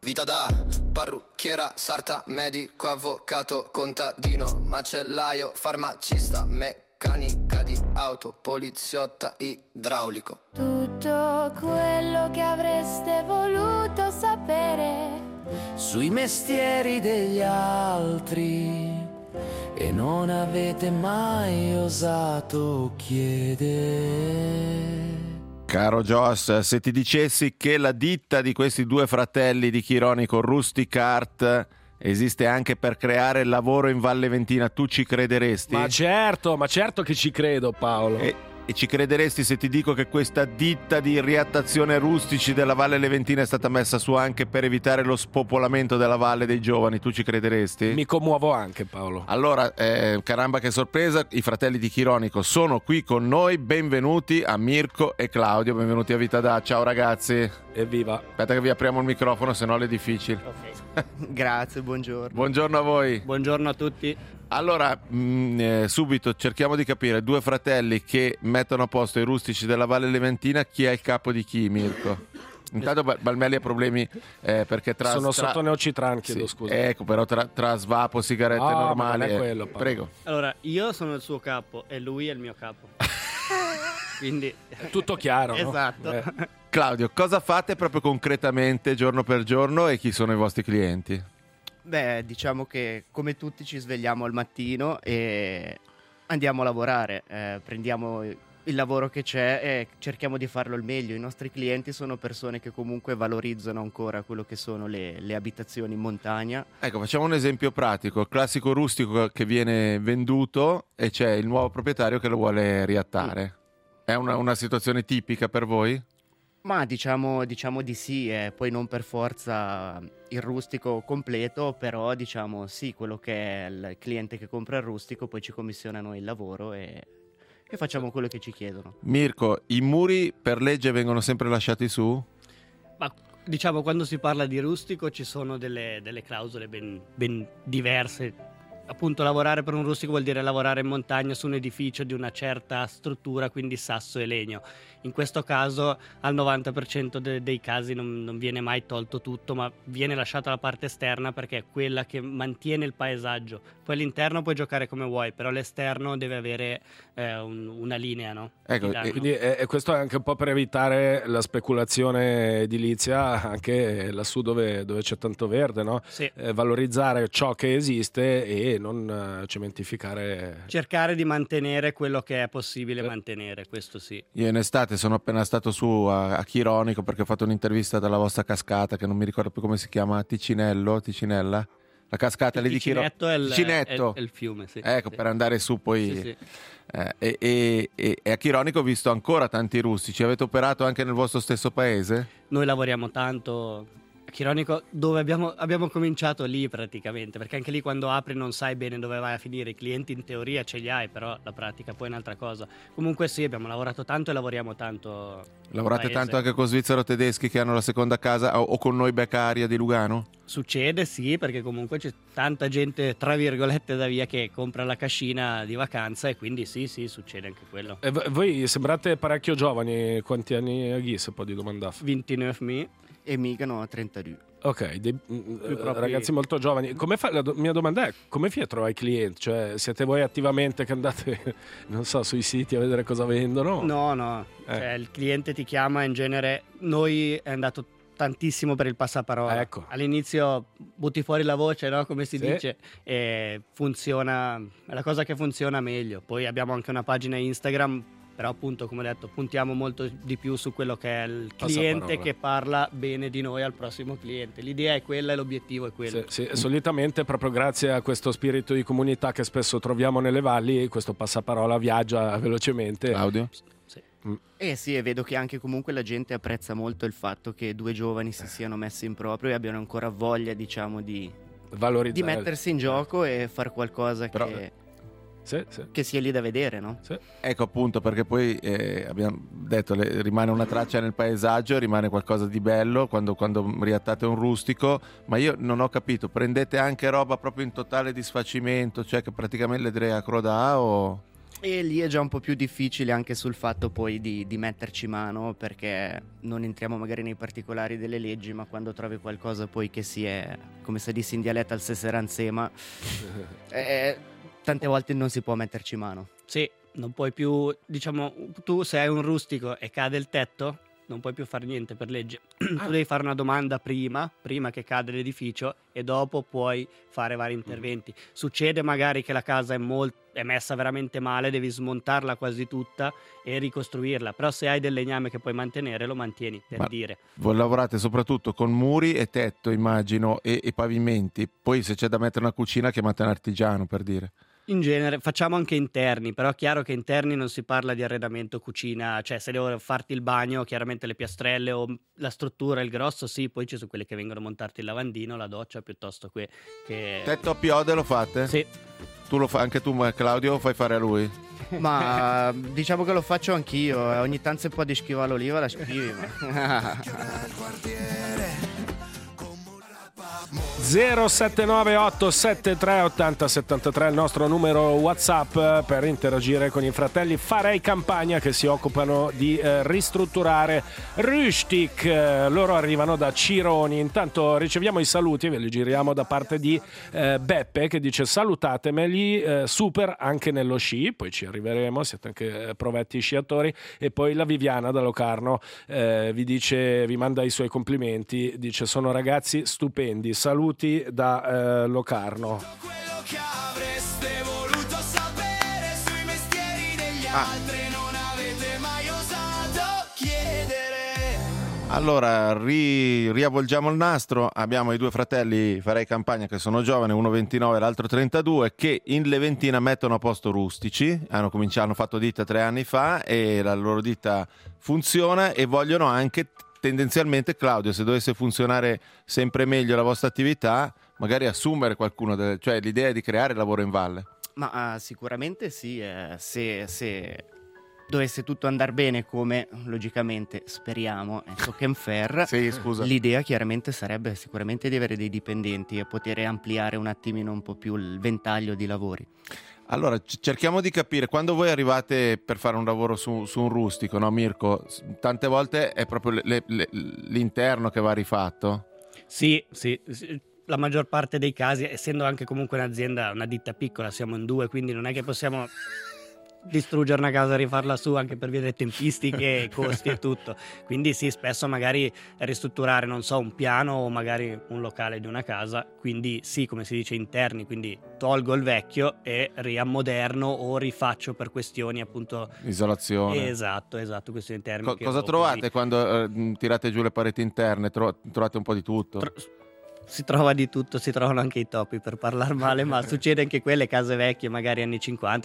Vita da parrucchiera, sarta, medico, avvocato, contadino, macellaio, farmacista, meccanica di auto, poliziotta, idraulico. Tutto quello che avreste voluto sapere sui mestieri degli altri e non avete mai osato chiedere. Caro Joss, se ti dicessi che la ditta di questi due fratelli di Chironico, Rusticart, esiste anche per creare lavoro in Valle Ventina, tu ci crederesti? Ma certo che ci credo, Paolo. E ci crederesti se ti dico che questa ditta di riattazione rustici della Valle Leventina è stata messa su anche per evitare lo spopolamento della Valle dei Giovani? Tu ci crederesti? Mi commuovo anche, Paolo. Allora, caramba che sorpresa, i fratelli di Chironico sono qui con noi. Benvenuti a Mirko e Claudio, benvenuti a Vita Da. Ciao ragazzi. Evviva. Aspetta che vi apriamo il microfono, se no è difficile. Okay. Grazie, buongiorno. Buongiorno a voi. Buongiorno a tutti. Allora, subito cerchiamo di capire, due fratelli che mettono a posto i rustici della Valle Leventina, chi è il capo di chi, Mirko? Intanto Balmelli ha problemi perché sono sotto Neocitran, chiedo scusa. Ecco, però tra svapo, sigarette normali. Ma non è quello, prego. Allora, io sono il suo capo e lui è il mio capo. Quindi è tutto chiaro, esatto. No? Claudio, cosa fate proprio concretamente giorno per giorno e chi sono i vostri clienti? Beh, diciamo che come tutti ci svegliamo al mattino e andiamo a lavorare, prendiamo il lavoro che c'è e cerchiamo di farlo al meglio. I nostri clienti sono persone che comunque valorizzano ancora quello che sono le abitazioni in montagna. Ecco, facciamo un esempio pratico, il classico rustico che viene venduto e c'è il nuovo proprietario che lo vuole riattare. È una situazione tipica per voi? Ma diciamo di sì, poi non per forza il rustico completo, però diciamo sì, quello che è il cliente che compra il rustico poi ci commissiona noi il lavoro e facciamo quello che ci chiedono. Mirko, i muri per legge vengono sempre lasciati su? Ma diciamo, quando si parla di rustico ci sono delle clausole ben diverse. Appunto, lavorare per un rustico vuol dire lavorare in montagna su un edificio di una certa struttura, quindi sasso e legno. In questo caso al 90% dei casi non viene mai tolto tutto, ma viene lasciata la parte esterna perché è quella che mantiene il paesaggio. Poi all'interno puoi giocare come vuoi, però l'esterno deve avere una linea, no? Ecco, quindi questo è anche un po' per evitare la speculazione edilizia anche lassù dove c'è tanto verde, no? Sì. Valorizzare ciò che esiste e non cementificare. Cercare di mantenere quello che è possibile mantenere, questo sì. Io in estate sono appena stato su a Chironico perché ho fatto un'intervista dalla vostra cascata che non mi ricordo più come si chiama, Ticinella? La cascata lì di Chironico. Ticinetto è il fiume, sì. Ecco, sì. per andare su poi. Sì. E a Chironico ho visto ancora tanti rustici. Avete operato anche nel vostro stesso paese? Noi lavoriamo tanto a Chironico, dove abbiamo cominciato lì praticamente, perché anche lì quando apri non sai bene dove vai a finire. I clienti in teoria ce li hai, però la pratica poi è un'altra cosa. Comunque sì, abbiamo lavorato tanto e lavoriamo tanto. Lavorate tanto anche con svizzero tedeschi che hanno la seconda casa o con noi beccaria di Lugano? Succede, sì, perché comunque c'è tanta gente tra virgolette da via che compra la cascina di vacanza e quindi sì, succede anche quello. E voi sembrate parecchio giovani, quanti anni ha se può di domandare? 29 mi e Migano a 32. Ok, ragazzi molto giovani. La mia domanda è: come fai a trovare i clienti? Cioè, siete voi attivamente che andate, non so, sui siti a vedere cosa vendono? No. Cioè, il cliente ti chiama, in genere noi è andato tantissimo per il passaparola. Ecco. All'inizio butti fuori la voce, no? Come si dice, e funziona, è la cosa che funziona meglio. Poi abbiamo anche una pagina Instagram, però appunto, come ho detto, puntiamo molto di più su quello che è il cliente che parla bene di noi al prossimo cliente. L'idea è quella e l'obiettivo è quello. Sì. Solitamente proprio grazie a questo spirito di comunità che spesso troviamo nelle valli, questo passaparola viaggia velocemente. Claudio? Sì. Sì, e vedo che anche comunque la gente apprezza molto il fatto che due giovani si siano messi in proprio e abbiano ancora voglia, diciamo, di mettersi in gioco e far qualcosa che sia lì da vedere, no? Sì. Ecco, appunto, perché poi abbiamo detto rimane una traccia nel paesaggio, rimane qualcosa di bello quando riattate un rustico, ma io non ho capito, prendete anche roba proprio in totale disfacimento, cioè che praticamente le direi a croda o... E lì è già un po' più difficile anche sul fatto poi di metterci mano, perché non entriamo magari nei particolari delle leggi, ma quando trovi qualcosa poi che si è, come se dissi in dialetto, al seseranzema, tante volte non si può metterci mano. Sì, non puoi più, diciamo, tu se hai un rustico e cade il tetto, non puoi più fare niente per legge. Tu devi fare una domanda prima che cade l'edificio, e dopo puoi fare vari interventi. Succede magari che la casa è messa veramente male, devi smontarla quasi tutta e ricostruirla, però se hai del legname che puoi mantenere, lo mantieni, per dire. Voi lavorate soprattutto con muri e tetto, immagino, e pavimenti. Poi se c'è da mettere una cucina, chiamate un artigiano, per dire. In genere facciamo anche interni, però è chiaro che interni non si parla di arredamento cucina, cioè se devo farti il bagno, chiaramente le piastrelle o la struttura, il grosso, sì, poi ci sono quelle che vengono montarti il lavandino, la doccia, piuttosto che... Tetto a piode lo fate? Sì. Tu lo fai, anche tu, Claudio, lo fai fare a lui? Ma diciamo che lo faccio anch'io, ogni tanto se può di schivare l'oliva la schivi, ma... 07987388073 il nostro numero WhatsApp per interagire con i fratelli Farei Campagna, che si occupano di ristrutturare Rustic. Loro arrivano da Cironi. Intanto riceviamo i saluti, ve li giriamo da parte di Beppe, che dice: salutatemeli, super anche nello sci. Poi ci arriveremo, siete anche provetti sciatori. E poi la Viviana da Locarno vi manda i suoi complimenti, dice: sono ragazzi stupendi, saluti da Locarno. Quello che avreste voluto sapere sui mestieri degli altri non avete mai osato chiedere. Allora, riavvolgiamo il nastro. Abbiamo i due fratelli Farei Campagna, che sono giovani, uno 29 e l'altro 32, che in Leventina mettono a posto rustici. Hanno fatto ditta 3 anni fa e la loro ditta funziona, e vogliono anche tendenzialmente, Claudio, se dovesse funzionare sempre meglio la vostra attività, magari assumere qualcuno, cioè l'idea è di creare lavoro in valle. Ma sicuramente sì, se dovesse tutto andare bene, come logicamente speriamo, Sockenfer, Sì, scusa. l'idea chiaramente sarebbe sicuramente di avere dei dipendenti e poter ampliare un attimino un po' più il ventaglio di lavori. Allora, cerchiamo di capire, quando voi arrivate per fare un lavoro su un rustico, no Mirko? Tante volte è proprio l'interno che va rifatto? Sì, la maggior parte dei casi, essendo anche comunque un'azienda, una ditta piccola, siamo in 2, quindi non è che possiamo distruggere una casa e rifarla su, anche per via delle tempistiche, costi e tutto. Quindi sì, spesso magari ristrutturare, non so, un piano o magari un locale di una casa, quindi sì, come si dice, interni, quindi tolgo il vecchio e riammoderno o rifaccio per questioni appunto Isolazione. Esatto, questioni termiche. Cosa trovate quando tirate giù le pareti interne? Trovate un po' di tutto? Si trova di tutto, si trovano anche i topi, per parlare male, ma succede anche quelle case vecchie, magari anni 50,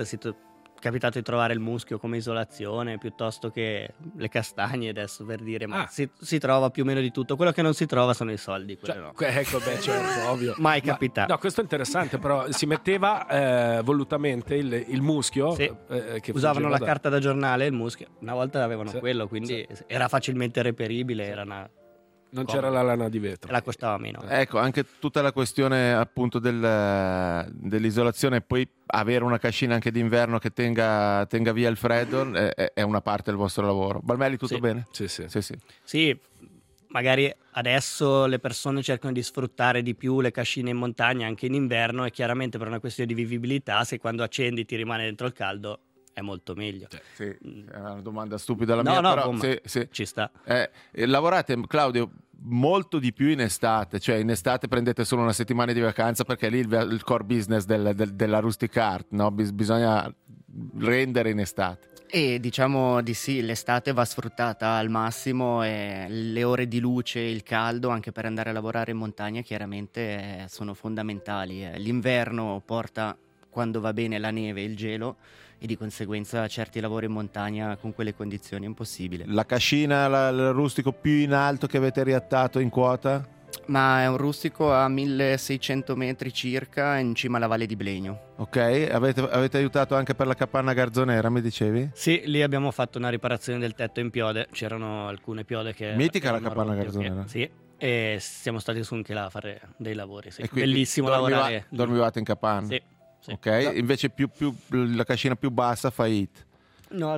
è capitato di trovare il muschio come isolazione, piuttosto che le castagne, adesso, per dire, ma si trova più o meno di tutto. Quello che non si trova sono i soldi, no. Ecco, certo, ovvio. Mai capitato. No, questo è interessante, però si metteva volutamente il muschio, sì. Che usavano la carta da giornale, il muschio, una volta avevano quello, quindi sì. Era facilmente reperibile, era una... Non c'era la lana di vetro. La costava meno. Ecco, anche tutta la questione appunto dell'isolazione, poi avere una cascina anche d'inverno che tenga via il freddo è una parte del vostro lavoro. Balmelli, tutto bene? Sì. Sì, magari adesso le persone cercano di sfruttare di più le cascine in montagna anche in inverno, e chiaramente per una questione di vivibilità, se quando accendi ti rimane dentro il caldo è molto meglio. Sì, è una domanda stupida la mia, però sì. Ci sta. Lavorate, Claudio, molto di più in estate, cioè in estate prendete solo una settimana di vacanza, perché lì il core business della Rustic Art, no? Bisogna rendere in estate. E diciamo di sì, l'estate va sfruttata al massimo, e le ore di luce, il caldo, anche per andare a lavorare in montagna, chiaramente sono fondamentali. L'inverno porta, quando va bene, la neve e il gelo, e di conseguenza certi lavori in montagna con quelle condizioni è impossibile. La cascina, il rustico più in alto che avete riattato in quota? Ma è un rustico a 1600 metri circa, in cima alla Valle di Blegno. Ok, avete aiutato anche per la capanna Garzonera, mi dicevi? Sì, lì abbiamo fatto una riparazione del tetto in piode, c'erano alcune piode che... Mitica la capanna Garzonera. Sì, e siamo stati su anche là a fare dei lavori, sì. E quindi bellissimo lavorare. Dormivate in capanna? Sì. sì. Ok? Invece più la cascina più bassa fa hit. No,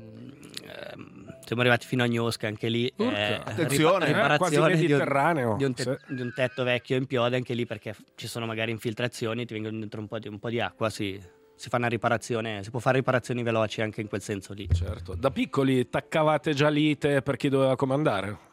siamo arrivati fino a Gnosca, anche lì. Attenzione, quasi mediterraneo. Di un tetto vecchio in piode, anche lì, perché ci sono magari infiltrazioni, ti vengono dentro un po' di acqua, si fa una riparazione, si può fare riparazioni veloci anche in quel senso lì. Certo. Da piccoli taccavate già lite per chi doveva comandare?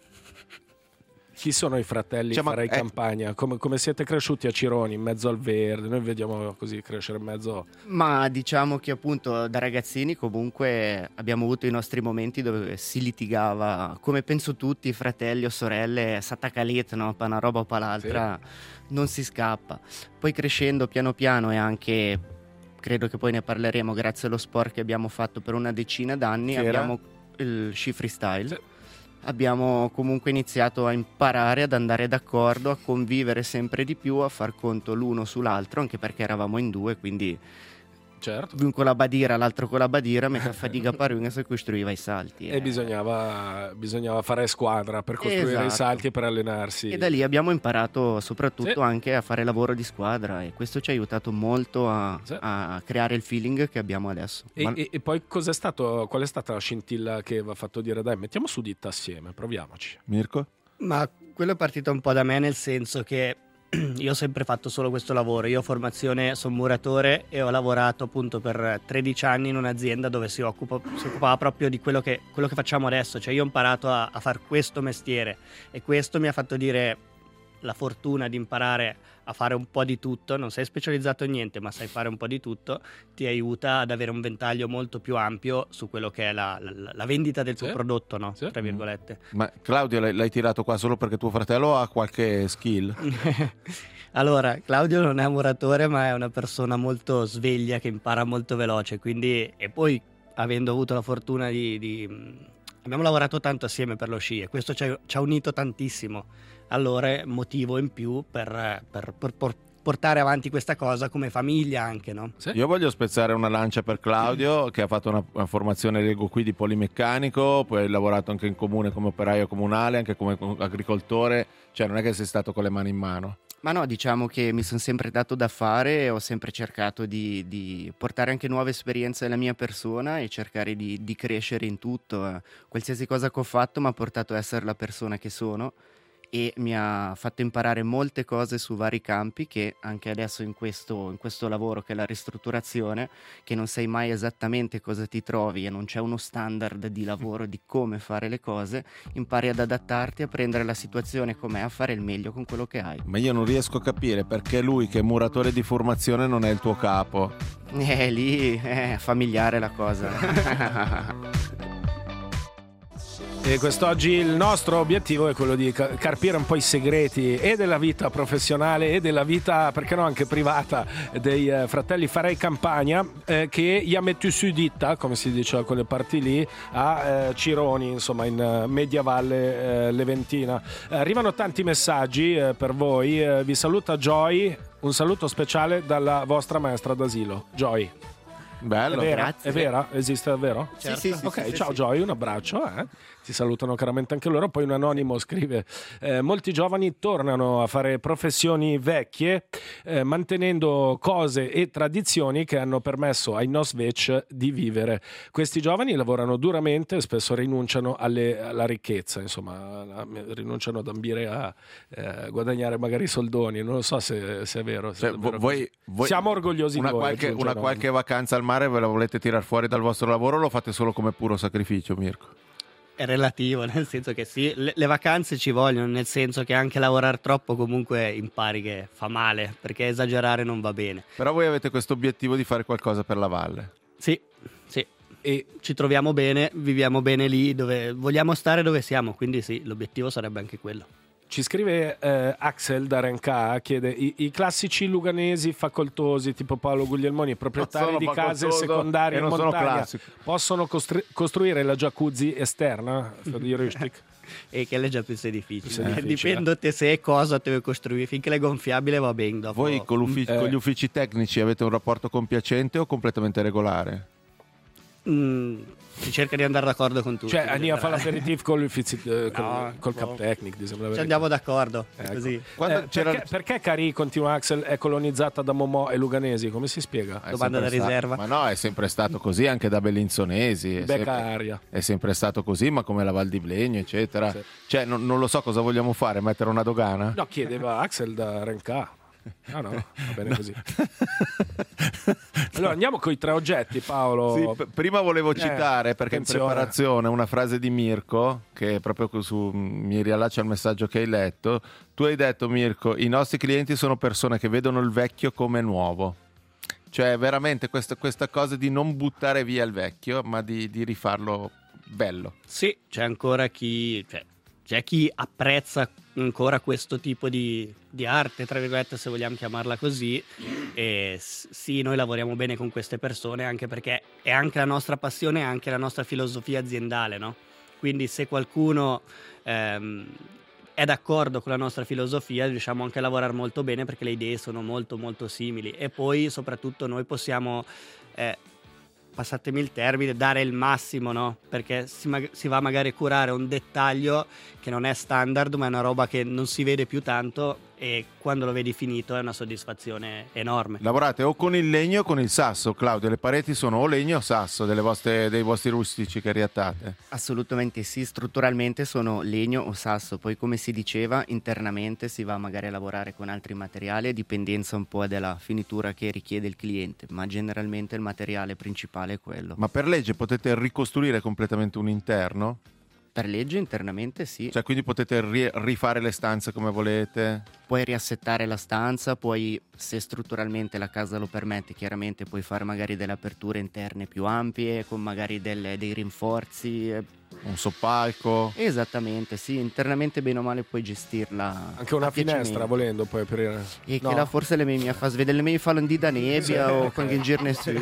Chi sono i fratelli Farei Campagna? Come siete cresciuti a Cironi, in mezzo al verde? Noi vediamo così crescere in mezzo. Ma diciamo che appunto da ragazzini comunque abbiamo avuto i nostri momenti dove si litigava, come penso tutti, fratelli o sorelle, s'attacalet, no? Pa una roba o pa l'altra, sì. Non si scappa. Poi crescendo piano piano e anche, credo che poi ne parleremo, grazie allo sport che abbiamo fatto per una decina d'anni, abbiamo il sci freestyle. Sì. Abbiamo comunque iniziato a imparare ad andare d'accordo, a convivere sempre di più, a far conto l'uno sull'altro, anche perché eravamo in due, quindi certo. L'un con la badira, l'altro con la badira, metà fatica per uno si costruiva i salti. E bisognava fare squadra per costruire i salti e per allenarsi. E da lì abbiamo imparato soprattutto anche a fare lavoro di squadra, e questo ci ha aiutato molto a creare il feeling che abbiamo adesso. E poi qual è stata la scintilla che vi ha fatto dire dai, mettiamo su ditta assieme, proviamoci? Mirko? Ma quello è partito un po' da me, nel senso che io ho sempre fatto solo questo lavoro. Io ho formazione, sono muratore e ho lavorato appunto per 13 anni in un'azienda dove si occupava proprio di quello che facciamo adesso. Cioè io ho imparato a fare questo mestiere, e questo mi ha fatto dire la fortuna di imparare a fare un po' di tutto. Non sei specializzato in niente, ma sai fare un po' di tutto, ti aiuta ad avere un ventaglio molto più ampio su quello che è la vendita del tuo prodotto, no? Tra virgolette. Ma Claudio l'hai tirato qua solo perché tuo fratello ha qualche skill? Allora, Claudio non è un muratore, ma è una persona molto sveglia che impara molto veloce, quindi, e poi avendo avuto la fortuna abbiamo lavorato tanto assieme per lo sci, e questo ci ha unito tantissimo. Allora, motivo in più per portare avanti questa cosa come famiglia anche, no? Sì. Io voglio spezzare una lancia per Claudio, che ha fatto una formazione leggo qui di polimeccanico, poi hai lavorato anche in comune come operaio comunale, anche come agricoltore, cioè non è che sei stato con le mani in mano. Ma no, diciamo che mi sono sempre dato da fare, ho sempre cercato di portare anche nuove esperienze alla mia persona e cercare di crescere in tutto. Qualsiasi cosa che ho fatto mi ha portato a essere la persona che sono, e mi ha fatto imparare molte cose su vari campi, che anche adesso in questo lavoro, che è la ristrutturazione, che non sai mai esattamente cosa ti trovi e non c'è uno standard di lavoro di come fare le cose, impari ad adattarti, a prendere la situazione com'è, a fare il meglio con quello che hai. Ma io non riesco a capire perché lui, che è muratore di formazione, non è il tuo capo. Lì è familiare la cosa. E quest'oggi il nostro obiettivo è quello di carpire un po' i segreti e della vita professionale e della vita, perché no, anche privata, dei fratelli Farei Campagna, che gli ha messo su ditta, come si dice da quelle parti lì, a Cironi, insomma in Mediavalle Leventina. Arrivano tanti messaggi per voi, vi saluta Joy, un saluto speciale dalla vostra maestra d'asilo, Joy. Bello, è vera? grazie. È vera? Esiste davvero? Certo. Sì, ok, sì, ciao sì. Joy, un abbraccio. Ti salutano chiaramente anche loro. Poi un anonimo scrive: molti giovani tornano a fare professioni vecchie, mantenendo cose e tradizioni che hanno permesso ai Nosvec di vivere. Questi giovani lavorano duramente e spesso rinunciano alla ricchezza, insomma, rinunciano ad ambire a guadagnare magari soldoni. Non lo so se è vero. Cioè, voi siamo orgogliosi di voi. Una qualche vacanza al mare ve la volete tirar fuori dal vostro lavoro, o lo fate solo come puro sacrificio, Mirko? È relativo, nel senso che sì, le vacanze ci vogliono, nel senso che anche lavorare troppo comunque impari che fa male, perché esagerare non va bene. Però voi avete questo obiettivo di fare qualcosa per la valle. Sì. E ci troviamo bene, viviamo bene lì, dove vogliamo stare, dove siamo, quindi sì, l'obiettivo sarebbe anche quello. Ci scrive Axel da Renca, chiede: i classici luganesi facoltosi tipo Paolo Guglielmoni, proprietari di case secondarie in montagna, possono costruire la jacuzzi esterna di Rüstic? E che è già più difficile. Dipende te se è cosa te vuoi costruire, finché è gonfiabile va bene. Dopo. Voi con gli uffici tecnici avete un rapporto compiacente o completamente regolare? si cerca di andare d'accordo con tutti. Cioè, andiamo a fare generale. l'aperitif col No. Cap Technic, Ci andiamo d'accordo, Ecco. così. Perché Cari, continua Axel, è colonizzata da Momò e Luganesi? Come si spiega? È Domanda sempre da riserva. Ma no, è sempre stato così anche da Bellinzonesi. Becca aria. È sempre stato così, ma come la Val di Blegno, eccetera. Sì. Cioè, non lo so cosa vogliamo fare, mettere una dogana? No, chiedeva Axel da Renca. No, va bene così. Allora andiamo con i 3 oggetti, Paolo. Sì, prima volevo citare, perché attenzione. in preparazione, una frase di Mirko, che proprio mi riallaccia al messaggio che hai letto. Tu hai detto, Mirko, i nostri clienti sono persone che vedono il vecchio come nuovo. Cioè, veramente questa cosa di non buttare via il vecchio, ma di rifarlo bello. Sì, c'è ancora chi... c'è chi apprezza ancora questo tipo di arte, tra virgolette, se vogliamo chiamarla così, e sì, noi lavoriamo bene con queste persone anche perché è anche la nostra passione, è anche la nostra filosofia aziendale, no? Quindi se qualcuno è d'accordo con la nostra filosofia, riusciamo anche a lavorare molto bene perché le idee sono molto molto simili, e poi soprattutto noi possiamo... passatemi il termine, dare il massimo, no? Perché si va magari a curare un dettaglio che non è standard, ma è una roba che non si vede più tanto, e quando lo vedi finito è una soddisfazione enorme. Lavorate o con il legno o con il sasso, Claudio? Le pareti sono o legno o sasso dei vostri rustici che riattate? Assolutamente sì, strutturalmente sono legno o sasso, poi come si diceva internamente si va magari a lavorare con altri materiali a dipendenza un po' della finitura che richiede il cliente, ma generalmente il materiale principale è quello. Ma per legge potete ricostruire completamente un interno? Per legge internamente sì, Cioè, quindi potete rifare le stanze come volete? puoi riassettare la stanza, poi se strutturalmente la casa lo permette chiaramente puoi fare magari delle aperture interne più ampie con magari dei rinforzi. Un soppalco? Esattamente, sì, internamente bene o male puoi gestirla. Anche una a piacimento. finestra, volendo, puoi aprire. E No. che là forse le mie fa svedere le mie fanno di da nebbia o con il girne su.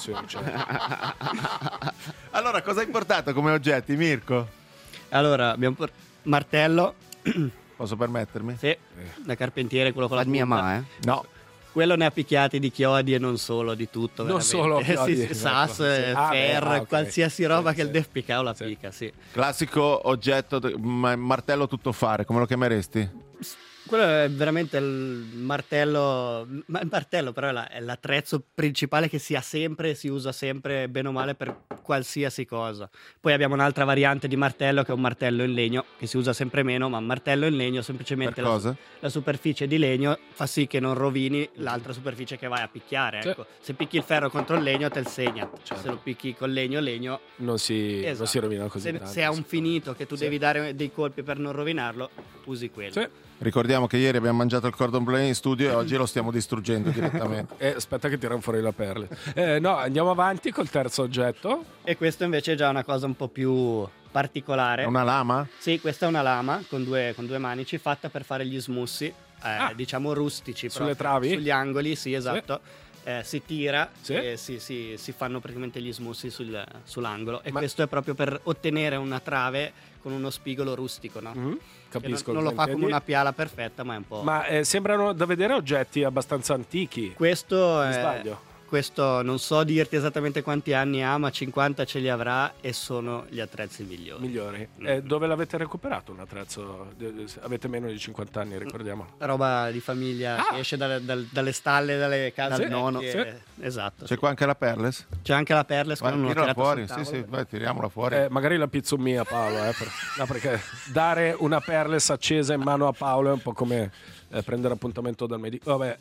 Allora, cosa hai portato come oggetti, Mirko? Allora, abbiamo martello, Posso permettermi? sì, da carpentiere, quello con la La mia punta. ma, No. Quello ne ha picchiati di chiodi e non solo, di tutto. Non veramente. solo chiodi, Sì, ecco. sasso, Sì. Ah, ferro, beh, ok. qualsiasi roba Sì, che il sì. Def Picao la Sì. picca, sì. Classico oggetto, martello tuttofare, come lo chiameresti? Quello è veramente il martello, ma il martello però è l'attrezzo principale che si ha sempre, si usa sempre bene o male per qualsiasi cosa. Poi abbiamo un'altra variante di martello che è un martello in legno, che si usa sempre meno, ma un martello in legno semplicemente Per cosa? la superficie di legno fa sì che non rovini l'altra superficie che vai a picchiare. Sì. Ecco. Se picchi il ferro contro il legno te il segna, Certo. se lo picchi con legno Non si esatto. rovina così se, tanto. se ha un finito che tu Sì. devi dare dei colpi per non rovinarlo, usi quello. Sì. Ricordiamo che ieri abbiamo mangiato il cordon bleu in studio e oggi lo stiamo distruggendo direttamente. Aspetta che tirano fuori la perle. No, andiamo avanti col terzo oggetto. E questo invece è già una cosa un po' più particolare. È una lama? Sì, questa è una lama con due manici fatta per fare gli smussi, diciamo rustici. Sulle proprio, travi? Sugli angoli, sì, esatto. Si tira Sì. e si fanno praticamente gli smussi sull'angolo. E Ma- questo è proprio per ottenere una trave con uno spigolo rustico, no? Mhm, Che Capisco. non lo cosa fa come intendi. una piala perfetta, ma è un po'... Ma sembrano da vedere oggetti abbastanza antichi. Questo Mi è... sbaglio? Questo non so dirti esattamente quanti anni ha, ma 50 ce li avrà e sono gli attrezzi migliori. Dove l'avete recuperato un attrezzo? Avete meno di 50 anni, ricordiamo. Roba di famiglia Ah! che esce dalle stalle, dalle case. Sì, nono. sì. Esatto. C'è qua anche la Perles? C'è anche la Perles. Vai, che non l'ho tirala tirata fuori, sul sì, tavolo. sì, vai, tiriamola fuori. Magari la pizza mia, Paolo. No, perché dare una perles accesa in mano a Paolo è un po' come prendere appuntamento dal medico. Vabbè,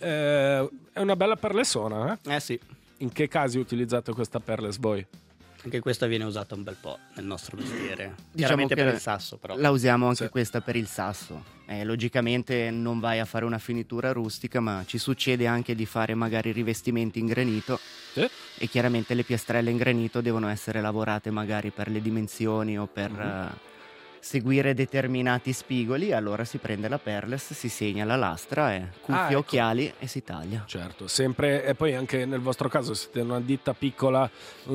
è una bella perlessona. Sì, In che casi utilizzate questa perles voi? anche questa viene usata un bel po' nel nostro mestiere. Diciamo Chiaramente che per il sasso, però. La usiamo anche Sì. questa per il sasso. Logicamente non vai a fare una finitura rustica, ma ci succede anche di fare magari rivestimenti in granito Sì. e chiaramente le piastrelle in granito devono essere lavorate magari per le dimensioni o per seguire determinati spigoli. Allora si prende la perles, si segna la lastra, cuffie, ecco. occhiali e si taglia. Certo, sempre. E poi anche nel vostro caso siete una ditta piccola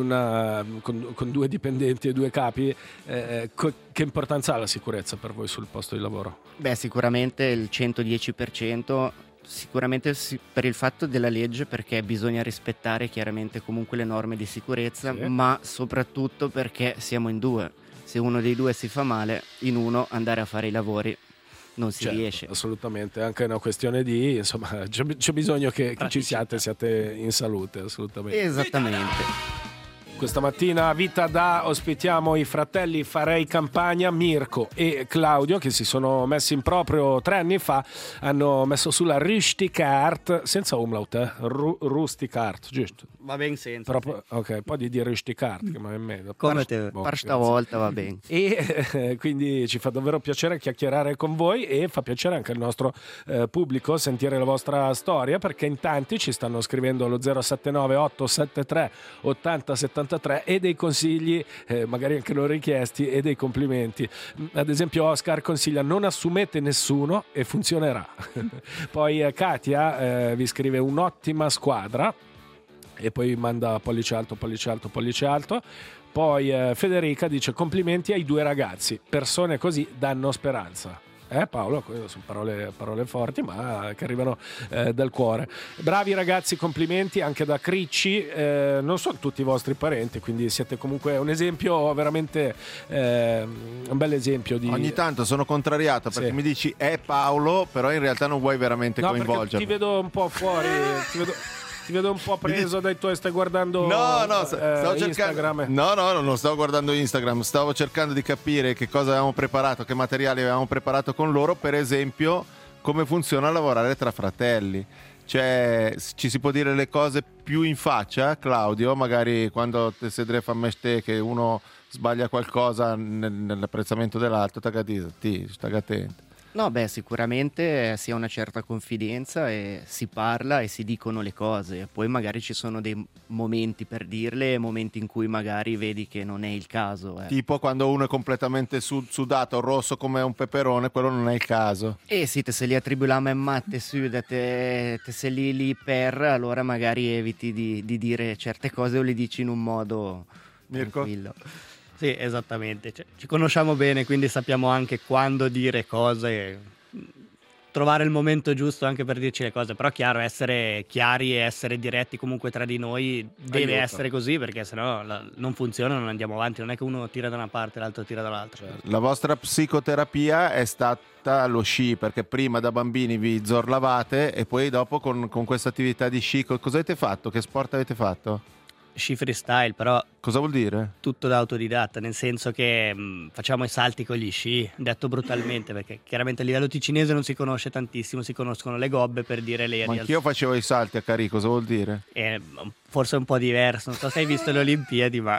con 2 dipendenti e 2 capi. Che importanza ha la sicurezza per voi sul posto di lavoro? Beh, sicuramente il 110% Sicuramente per il fatto della legge, perché bisogna rispettare chiaramente comunque le norme di sicurezza, Sì. ma soprattutto perché siamo in due. Se uno dei due si fa male, in uno andare a fare i lavori non si Certo, riesce. assolutamente, è anche una questione di, insomma, c'è bisogno che ci siate in salute, assolutamente. Esattamente. Questa mattina a Vita Da ospitiamo i fratelli Farei Campagna, Mirko e Claudio, che si sono messi in proprio 3 anni fa, hanno messo sulla Rustic Art, senza umlaut, Rustic Art, giusto? Va ben senza. Proprio, ok, poi di dire Rustic Art, che è meglio. Come te. Boh, Per grazie. stavolta va bene. E quindi ci fa davvero piacere chiacchierare con voi e fa piacere anche al nostro pubblico sentire la vostra storia, perché in tanti ci stanno scrivendo allo 079 873 8073 e dei consigli magari anche non richiesti e dei complimenti. Ad esempio Oscar consiglia: non assumete nessuno e funzionerà. Poi Katia vi scrive: un'ottima squadra, e poi manda pollice alto, pollice alto, pollice alto. Poi Federica dice: complimenti ai 2 ragazzi, persone così danno speranza. Paolo, queste sono parole forti, ma che arrivano dal cuore. Bravi ragazzi, complimenti anche da Cricci. Non sono tutti i vostri parenti, quindi siete comunque un esempio, veramente un bel esempio di... Ogni tanto sono contrariato perché Sì. mi dici è Paolo, però in realtà non vuoi veramente No, perché coinvolgerlo. ti vedo un po' fuori, ti vedo un po' preso dai tuoi, stai guardando No, stavo Instagram. cercando. No, non stavo guardando Instagram, stavo cercando di capire che cosa avevamo preparato, che materiali avevamo preparato con loro, per esempio, come funziona lavorare tra fratelli. Cioè, ci si può dire le cose più in faccia, Claudio, magari quando te sedre fa te che uno sbaglia qualcosa nell'apprezzamento dell'altro, stai attento. No, beh, sicuramente si ha una certa confidenza e si parla e si dicono le cose. Poi magari ci sono dei momenti per dirle e momenti in cui magari vedi che non è il caso. Tipo quando uno è completamente sudato, rosso come un peperone, quello non è il caso. E sì, te se li attribuiamo in matte su, te se lì per, allora magari eviti di dire certe cose o le dici in un modo Mirko? tranquillo. Sì, esattamente. Cioè, ci conosciamo bene, quindi sappiamo anche quando dire cose, trovare il momento giusto anche per dirci le cose. Però chiaro, essere chiari e essere diretti comunque tra di noi deve Aiuta. essere così, perché sennò non funziona, non andiamo avanti. Non è che uno tira da una parte e l'altro tira dall'altra. La vostra psicoterapia è stata lo sci, perché prima da bambini vi zorlavate e poi dopo con questa attività di sci, cosa avete fatto? Che sport avete fatto? Sci freestyle, però Cosa vuol dire? tutto da autodidatta, nel senso che facciamo i salti con gli sci, detto brutalmente, perché chiaramente a livello ticinese non si conosce tantissimo, si conoscono le gobbe, per dire le Ma anch'io facevo i salti a Carì, cosa vuol dire? forse è un po' diverso, non so se hai visto le Olimpiadi, ma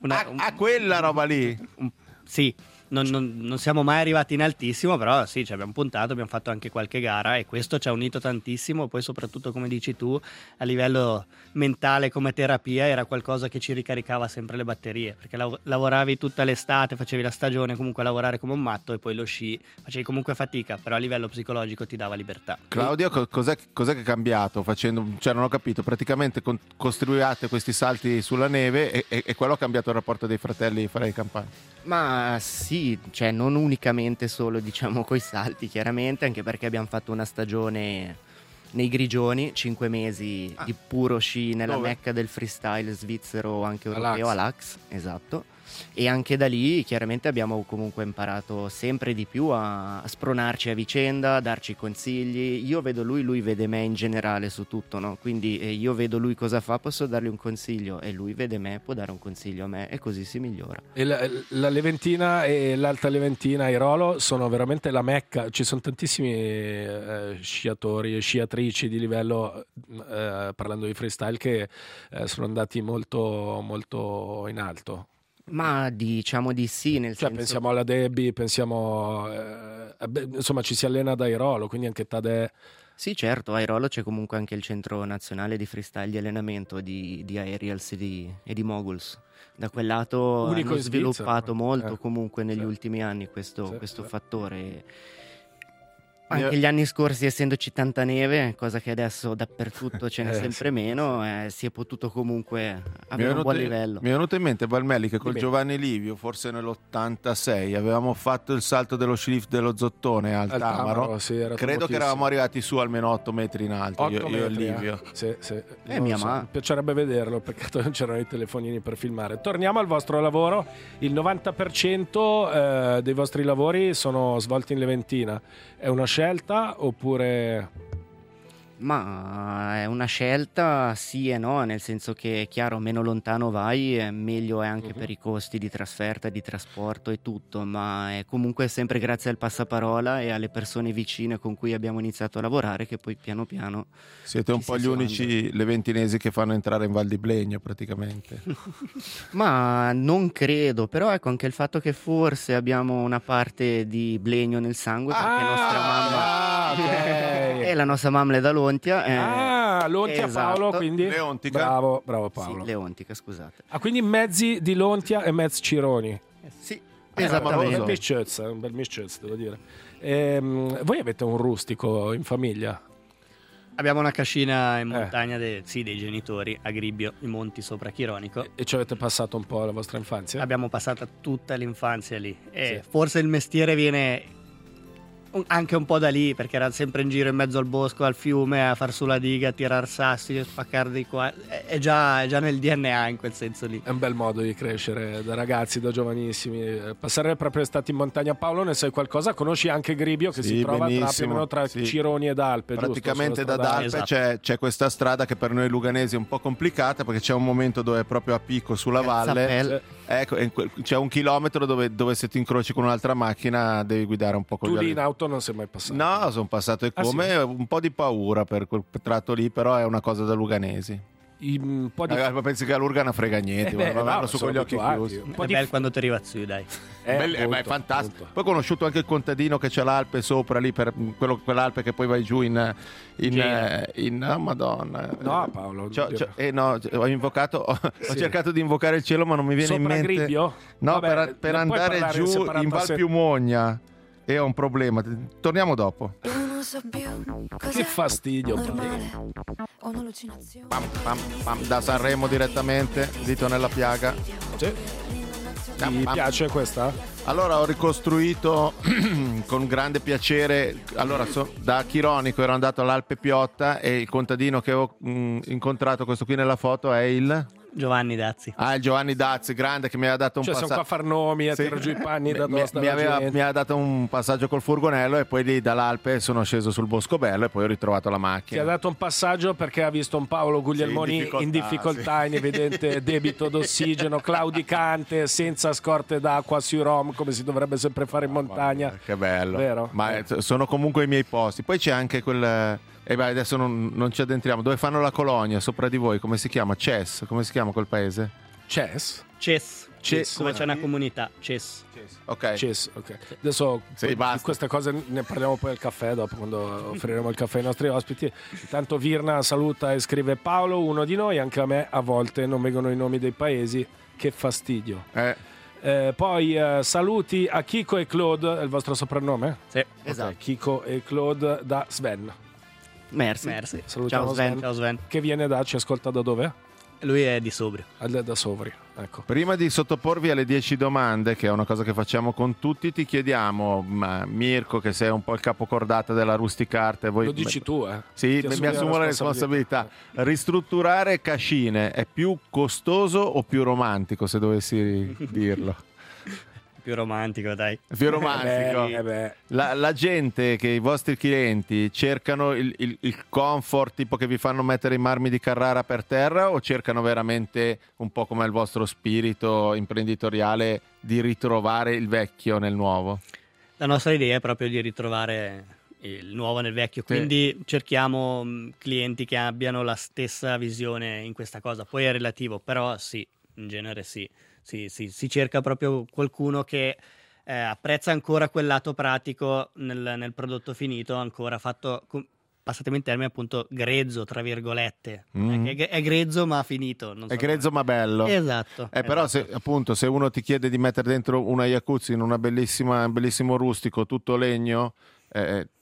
Quella roba lì! sì, non siamo mai arrivati in altissimo, però sì, ci abbiamo puntato, abbiamo fatto anche qualche gara e questo ci ha unito tantissimo. Poi soprattutto, come dici tu, a livello mentale come terapia era qualcosa che ci ricaricava sempre le batterie, perché lavoravi tutta l'estate, facevi la stagione comunque a lavorare come un matto e poi lo sci facevi comunque fatica, però a livello psicologico ti dava libertà. Claudio, cos'è che è cambiato facendo? Cioè, non ho capito, praticamente costruiate questi salti sulla neve e quello ha cambiato il rapporto dei fratelli Farei Campagna. Ma sì, cioè non unicamente solo diciamo coi salti, chiaramente, anche perché abbiamo fatto una stagione nei Grigioni, 5 mesi di puro sci nella Dove? mecca del freestyle svizzero, anche europeo, Alax. Alax, esatto. E anche da lì chiaramente abbiamo comunque imparato sempre di più a spronarci a vicenda, a darci consigli. Io vedo lui vede me in generale su tutto, no? Quindi io vedo lui cosa fa, posso dargli un consiglio e lui vede me, può dare un consiglio a me e così si migliora. E la Leventina e l'Alta Leventina Airolo sono veramente la mecca, ci sono tantissimi sciatori e sciatrici di livello, parlando di freestyle, che sono andati molto, molto in alto. Ma diciamo di sì, nel Cioè, senso... pensiamo alla Debbie, pensiamo insomma, ci si allena ad Airolo, quindi anche Tadè. Sì, certo, a Airolo c'è comunque anche il centro nazionale di freestyle di allenamento di Aerials e di Moguls. Da quel lato Unico hanno in sviluppato Svizzera. molto comunque negli Sì. ultimi anni questo Sì. fattore. Anche gli anni scorsi, essendoci tanta neve, cosa che adesso dappertutto ce n'è sempre meno, si è potuto comunque avere un buon livello. Mi è venuto in mente Valmelli che col Giovanni Livio, forse nell'86, avevamo fatto il salto dello sci-lift dello Zottone al Tamaro. Sì, credo che eravamo arrivati su almeno 8 metri in alto, io e Livio. Sì. Mia mamma. Mi piacerebbe vederlo, perché non c'erano i telefonini per filmare. Torniamo al vostro lavoro. Il 90% dei vostri lavori sono svolti in Leventina. È una scelta oppure... Ma è una scelta sì e no, nel senso che è chiaro, meno lontano vai, meglio è anche per i costi di trasferta, di trasporto e tutto, ma è comunque sempre grazie al passaparola e alle persone vicine con cui abbiamo iniziato a lavorare che poi piano piano... Siete un po' gli unici leventinesi che fanno entrare in Val di Blegno praticamente. Ma non credo, però ecco anche il fatto che forse abbiamo una parte di Blegno nel sangue, perché nostra mamma okay. e la nostra mamma è da Lontia. Lontia, esatto. Paolo, quindi Leontica. bravo Paolo. Sì, Leontica, scusate. Quindi mezzi di Lontia e mezzi Cironi. Sì, esattamente. Un bel miscez, devo dire. Voi avete un rustico in famiglia? Abbiamo una cascina in montagna dei genitori a Gribbio, i monti sopra Chironico. E ci avete passato un po' la vostra infanzia? Abbiamo passato tutta l'infanzia lì. E forse il mestiere viene anche un po' da lì, perché era sempre in giro in mezzo al bosco, al fiume, a far su la diga, a tirar sassi, a spaccare di qua. È già nel DNA in quel senso lì. È un bel modo di crescere da ragazzi, da giovanissimi. Passare proprio estate in montagna. Paolo, ne sai qualcosa? Conosci anche Gribbio, che si trova tra Cironi ed Alpe, praticamente giusto? da Alpe esatto. c'è questa strada che per noi luganesi è un po' complicata, perché c'è un momento dove è proprio a picco sulla valle. Ecco, c'è un chilometro dove se ti incroci con un'altra macchina devi guidare un po' con Tu lì in auto non sei mai passato? No, sono passato come un po' di paura per quel tratto lì, però è una cosa da luganesi. Un po' di... Pensi che a Lurgana frega niente, vanno su con gli occhi chiusi. Un po' di bello quando ti arriva su, dai. Ma è fantastico. Poi ho conosciuto anche il contadino che c'è l'Alpe sopra lì, per quell'Alpe che poi vai giù in Madonna. No, Paolo. Ho cercato di invocare il cielo, ma non mi viene sopra in mente. Gribbio? No, Vabbè, per andare giù in Val Piumogna. E ho un problema. Torniamo dopo. Che fastidio. Da Sanremo direttamente, dito nella piaga. Sì. Ti piace questa? Allora ho ricostruito con grande piacere. Allora da Chironico ero andato all'Alpe Piotta e il contadino che ho incontrato, questo qui nella foto, è il Giovanni Dazzi. Il Giovanni Dazzi, grande, che mi ha dato un passaggio. Siamo qua a far nomi, a tirare giù i panni da dosso. Mi ha dato un passaggio col furgonello e poi lì dall'Alpe sono sceso sul Boscobello e poi ho ritrovato la macchina. Ti ha dato un passaggio perché ha visto un Paolo Guglielmoni in difficoltà, in evidente debito d'ossigeno, claudicante, senza scorte d'acqua sui rom, come si dovrebbe sempre fare in montagna. Che bello. Vero? Ma sono comunque i miei posti. Poi c'è anche quel... adesso non ci addentriamo. Dove fanno la colonia sopra di voi? Come si chiama? Ces? Come si chiama quel paese? Ces? Come c'è una comunità. Ces. Ok. Adesso di queste cose ne parliamo poi al caffè, dopo, quando offriremo il caffè ai nostri ospiti. Intanto Virna saluta e scrive: Paolo, uno di noi, anche a me a volte non vengono i nomi dei paesi, che fastidio. Poi saluti a Chico e Claude, è il vostro soprannome? Sì, esatto. Chico e Claude da Sven. Merci. Salutiamo Ciao Sven. Che viene ci ascolta da dove? Lui è di Sobrio. Da Sovri, ecco. Prima di sottoporvi alle 10 domande, che è una cosa che facciamo con tutti, ti chiediamo, Mirko, che sei un po' il capocordata della Rusticarte, voi... Lo dici tu, Sì, mi assumo la responsabilità. Ristrutturare cascine è più costoso o più romantico, se dovessi dirlo? Più romantico, dai. Più romantico. La gente, che i vostri clienti cercano il comfort, tipo che vi fanno mettere i marmi di Carrara per terra, o cercano veramente, un po' come il vostro spirito imprenditoriale, di ritrovare il vecchio nel nuovo? La nostra idea è proprio di ritrovare il nuovo nel vecchio, quindi cerchiamo clienti che abbiano la stessa visione in questa cosa. Poi è relativo, però sì, in genere sì. Si cerca proprio qualcuno che apprezza ancora quel lato pratico nel prodotto finito, ancora fatto, passatemi in termini, appunto grezzo, tra virgolette. È grezzo ma finito. Grezzo ma bello. Esatto. Però se uno ti chiede di mettere dentro una jacuzzi in un bellissimo rustico, tutto legno,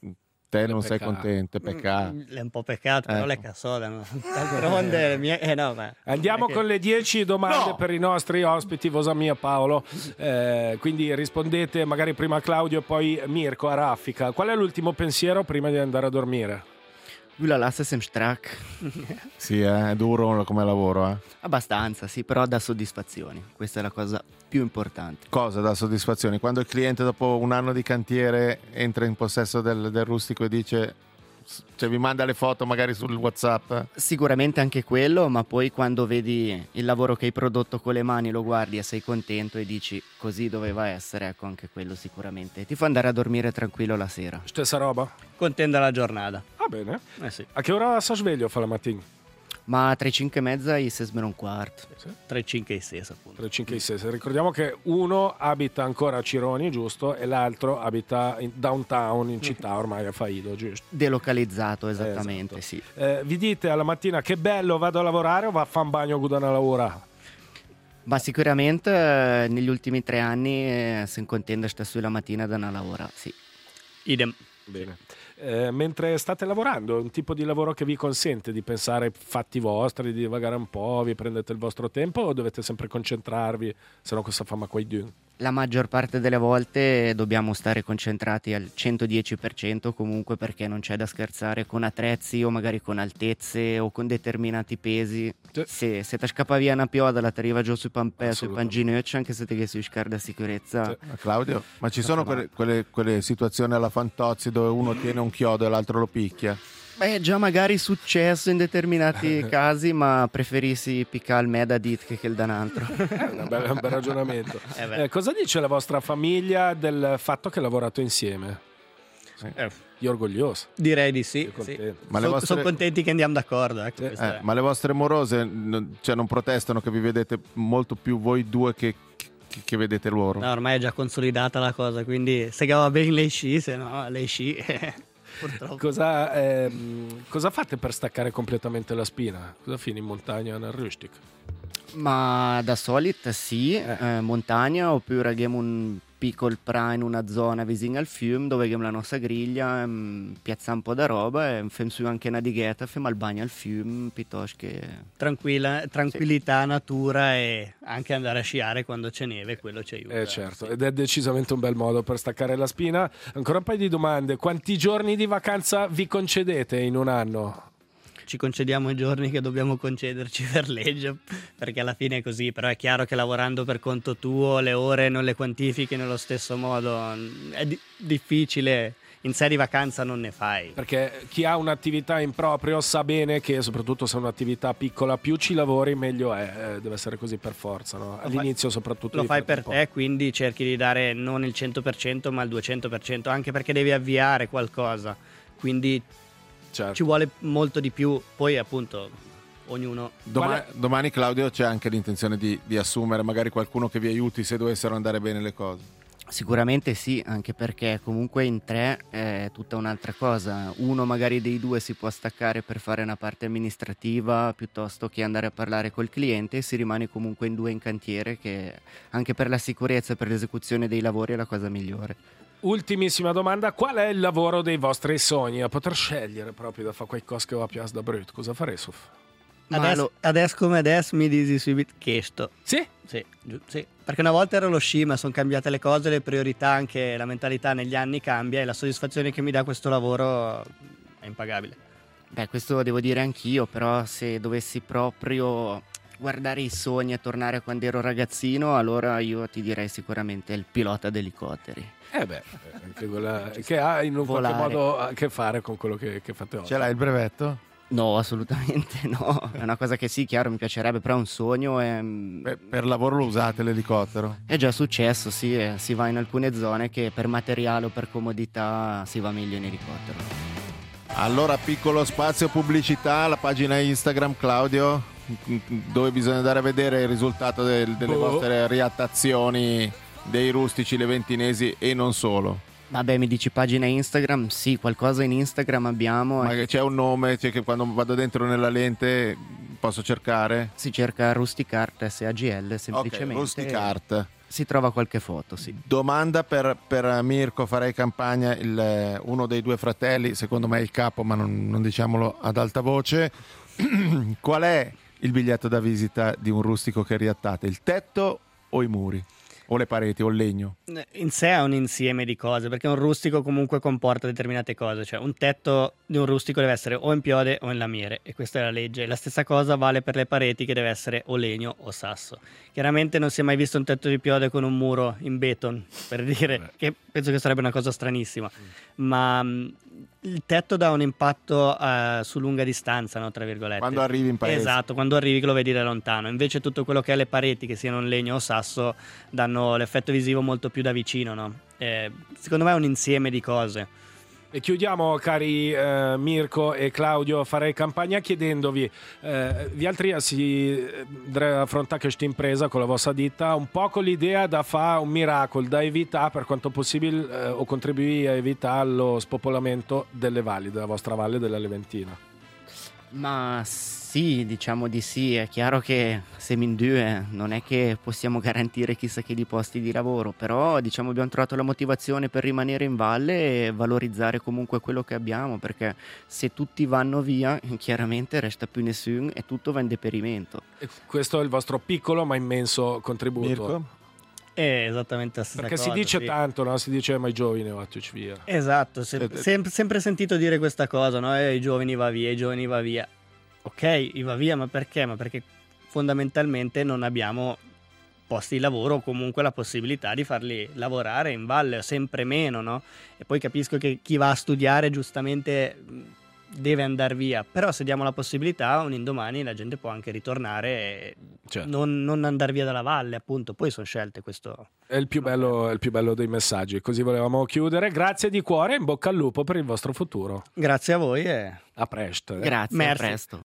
Te non sei contento, peccato. È un po' peccato, però le cassodano. D'altronde, no, ma Andiamo con le 10 domande per i nostri ospiti, Vosa mia Paolo. Quindi rispondete magari prima a Claudio e poi Mirko a raffica. Qual è l'ultimo pensiero prima di andare a dormire? La lascia sem strac. Sì, è duro come lavoro. Abbastanza, sì, però dà soddisfazioni. Questa è la cosa più importante. Cosa dà soddisfazioni? Quando il cliente dopo un anno di cantiere entra in possesso del rustico e dice, cioè vi manda le foto magari sul WhatsApp. Sicuramente anche quello, ma poi quando vedi il lavoro che hai prodotto con le mani, lo guardi e sei contento e dici così doveva essere, ecco, anche quello sicuramente ti fa andare a dormire tranquillo la sera. Stessa roba? contenta la giornata. Va bene. Sì. A che ora si sveglio fa la mattina? Ma tra i 5 e mezza e i 6 meno un quarto. Tra i 5 e i 6 appunto. Tra i 5 e i 6. Ricordiamo che uno abita ancora a Cironi, giusto? E l'altro abita in downtown, in città, ormai a Faido, giusto? Delocalizzato, esattamente, Esatto. sì. Vi dite alla mattina che bello, vado a lavorare o va a fare un bagno a lavorare? Ma sicuramente negli ultimi 3 anni se contenta sta sulla mattina da una lavora, sì. Idem. Bene. Mentre state lavorando, è un tipo di lavoro che vi consente di pensare ai fatti vostri, di divagare un po', vi prendete il vostro tempo o dovete sempre concentrarvi, se no cosa fa ma qua dun? La maggior parte delle volte dobbiamo stare concentrati al 110% comunque, perché non c'è da scherzare con attrezzi o magari con altezze o con determinati pesi. Sì. Se ti scappa via una pioda la ti arriva giù sui pampè, sui Assolutamente. panginocci, anche se ti che si scarda sicurezza. Sì. Claudio, ma ci sono quelle situazioni alla Fantozzi dove uno tiene un chiodo e l'altro lo picchia? Beh, già magari successo in determinati casi, ma preferissi piccare il me da dit che il da un altro. Un bel ragionamento. beh. Cosa dice la vostra famiglia del fatto che lavorate insieme? Io orgoglioso. Direi di sì. Io contento. Ma le Sono vostre- contenti che andiamo d'accordo. Ecco, questo è. Ma le vostre morose non protestano che vi vedete molto più voi due che vedete loro? No, ormai è già consolidata la cosa, quindi se va bene le sci, se no le sci purtroppo. Cosa fate per staccare completamente la spina? Cosa fini in montagna nel Rustic? Ma da solito sì, montagna, oppure abbiamo un piccolo pra in una zona vicino al fiume dove abbiamo la nostra griglia, piazziamo un po' da roba e facciamo su anche una dighetta, facciamo il bagno al fiume piuttosto che... Tranquillità, natura e anche andare a sciare quando c'è neve, quello ci aiuta. Certo, ed è decisamente un bel modo per staccare la spina. Ancora un paio di domande. Quanti giorni di vacanza vi concedete in un anno? Ci concediamo i giorni che dobbiamo concederci per legge, perché alla fine è così, però è chiaro che lavorando per conto tuo le ore non le quantifichi nello stesso modo, è difficile, in sé di vacanza non ne fai. Perché chi ha un'attività in proprio sa bene che soprattutto se è un'attività piccola più ci lavori meglio è, deve essere così per forza, no? All'inizio soprattutto Lo devi fai fare per un po'. te, quindi cerchi di dare non il 100% ma il 200%, anche perché devi avviare qualcosa, quindi Certo. ci vuole molto di più, poi appunto ognuno... Domani Claudio c'è anche l'intenzione di assumere magari qualcuno che vi aiuti se dovessero andare bene le cose. Sicuramente sì, anche perché comunque in 3 è tutta un'altra cosa. Uno magari dei 2 si può staccare per fare una parte amministrativa piuttosto che andare a parlare col cliente, e si rimane comunque in 2 in cantiere, che anche per la sicurezza e per l'esecuzione dei lavori è la cosa migliore. Ultimissima domanda, qual è il lavoro dei vostri sogni? A poter scegliere proprio da fare qualcosa che va più da brutto, cosa farei su? Adesso come adesso mi dici subito questo. Sì? Sì, sì, perché una volta ero lo sci, ma sono cambiate le cose, le priorità, anche la mentalità negli anni cambia e la soddisfazione che mi dà questo lavoro è impagabile. Beh, questo devo dire anch'io, però se dovessi proprio guardare i sogni e tornare a quando ero ragazzino, allora io ti direi sicuramente il pilota d'elicotteri. Anche quella che ha in un qualche modo a che fare con quello che fate oggi. Ce l'hai il brevetto? No, assolutamente no. È una cosa che sì, chiaro, mi piacerebbe, però è un sogno. Per lavoro lo usate l'elicottero? È già successo, sì. Si va in alcune zone che per materiale o per comodità si va meglio in elicottero. Allora, piccolo spazio pubblicità, la pagina Instagram, Claudio, dove bisogna andare a vedere il risultato delle vostre riattazioni dei rustici leventinesi e non solo. Vabbè, mi dici pagina Instagram? Sì, qualcosa in Instagram abbiamo. Ma c'è un nome, cioè che quando vado dentro nella lente posso cercare? Si cerca Rustic Art SAGL semplicemente. Ok, Rustic Art. Si trova qualche foto, sì. Domanda per Mirko, farei campagna, uno dei due fratelli, secondo me è il capo, ma non diciamolo ad alta voce. Qual è il biglietto da visita di un rustico che riattate? Il tetto o i muri? O le pareti o il legno? In sé è un insieme di cose, perché un rustico comunque comporta determinate cose, cioè un tetto di un rustico deve essere o in piode o in lamiere, e questa è la legge. La stessa cosa vale per le pareti, che deve essere o legno o sasso. Chiaramente non si è mai visto un tetto di piode con un muro in beton, per dire, che penso che sarebbe una cosa stranissima, ma il tetto dà un impatto su lunga distanza, no, tra virgolette. Quando arrivi in paese. Esatto, quando arrivi che lo vedi da lontano. Invece tutto quello che è le pareti, che siano in legno o sasso, danno l'effetto visivo molto più da vicino, no? Secondo me è un insieme di cose. E chiudiamo, cari Mirko e Claudio, farei campagna chiedendovi, vi altri si affrontare questa impresa con la vostra ditta un po' con l'idea da fare un miracolo, da evitare per quanto possibile o contribuire a evitare lo spopolamento delle valli, della vostra valle della Leventina. Ma sì, diciamo di sì. È chiaro che siamo in due, non è che possiamo garantire chissà che di posti di lavoro, però diciamo abbiamo trovato la motivazione per rimanere in valle e valorizzare comunque quello che abbiamo, perché se tutti vanno via chiaramente resta più nessuno e tutto va in deperimento. E questo è il vostro piccolo ma immenso contributo. Mirko? È esattamente la stessa Perché cosa. si dice sì. tanto, no? Si dice ma i giovani via. Esatto, sempre sentito dire questa cosa, no? I giovani va via, i giovani va via. Ok, i va via, ma perché? Ma perché fondamentalmente non abbiamo posti di lavoro o comunque la possibilità di farli lavorare in valle, sempre meno, no? E poi capisco che chi va a studiare giustamente deve andare via, però se diamo la possibilità un indomani la gente può anche ritornare e Certo. non andare via dalla valle, appunto. Poi sono scelte, questo È il più bello dei messaggi. Così volevamo chiudere. Grazie di cuore, in bocca al lupo per il vostro futuro. grazie a voi e A presto. Grazie, Merci. a presto.